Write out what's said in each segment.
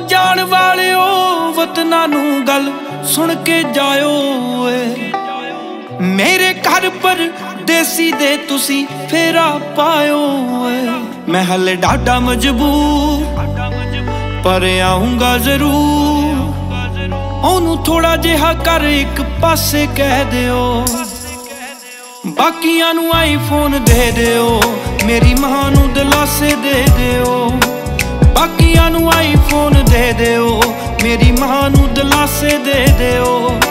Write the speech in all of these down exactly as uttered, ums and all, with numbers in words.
जान वालिओ वतनां नूं गल सुन के जाओ ए। मेरे घर पर देसी दे तुसी फेरा पायो ए। मैं हले डाडा मजबूर पर आऊंगा जरूर। ओनू थोड़ा जिहा कर एक पासे कह दिओ। बाकियां नू आईफोन दे दिओ, मेरी मां नू दिलासे दे दिओ। बाकियां नू आईफोन दे दिओ, मेरी मां नू दिलासे दे दिओ।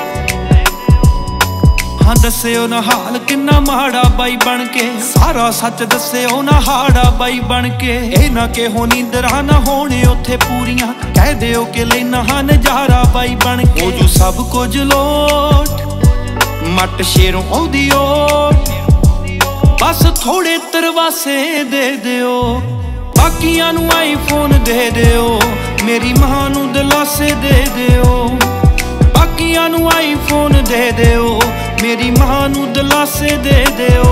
हाँ दस्सिओ ना हाल किन्ना माड़ा बाई बन के, सारा सच दस्सिओ ना हाड़ा बाई बन के। ए ना के हो नींदरां ना होने उत्थे पूरियां, कह दिओ कि लेना हाँ नजारा बाई बन के। ओ जो सब कुछ लोट मट शेरों ओदी ओट, बस थोड़े तरवासे दे दिओ। बाकियां नू आईफोन दे दिओ, मेरी मां नू दिलासे दे दिओ। बाकियां नू आईफोन दे दिओ, मेरी मां नू दिलासे दे दिओ।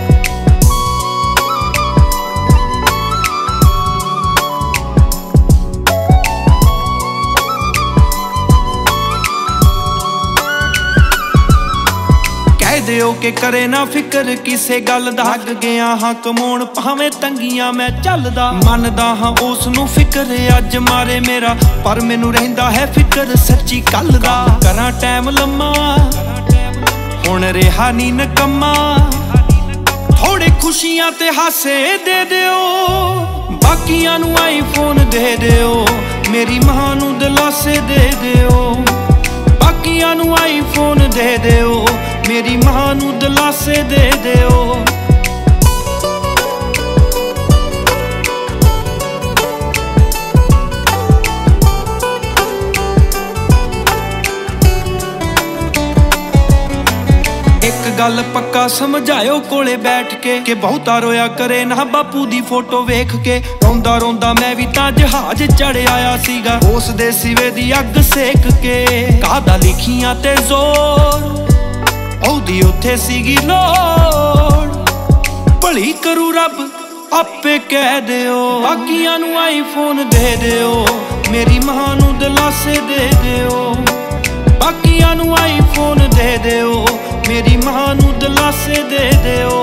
दिओ के करे ना फिक्र किसे गल दा। लग गया हाँ कमाउण भावें तंगियां मैं चलदा। मनदा हाँ उस नू फिक्र अज मारे मेरा, पर मैनू रहिंदा है फिक्र सच्ची कल दा। करां टैम लम्मा हुण रिहा नी नकम्मा, थोड़े खुशियां ते हासे दे दिओ। बाकियां नू आईफोन दे दिओ, मेरी मां नू दिलासे दे दिओ। बाकियां नू आईफोन दे दिओ, मेरी मां नू दिलासे दे दिओ। एक गल पक्का समझायो कोले बैठ के, कि बहुता रोया करे ना बापू दी फोटो वेख के। रोंदा रोंदा मैं भी तां जहाज चढ़ आया सीगा, उस दे सिवे दी अग सेक के। कादा लिखियां ते जोर ओदी उत्थे सीगी लोड़, भली करू रब आपे कह दिओ। बाकियां नू आईफोन दे दिओ, मेरी मां नू दिलासे दे दिओ। बाकियां नू आईफोन दे दिओ, मेरी मां नू दिलासे दे दिओ।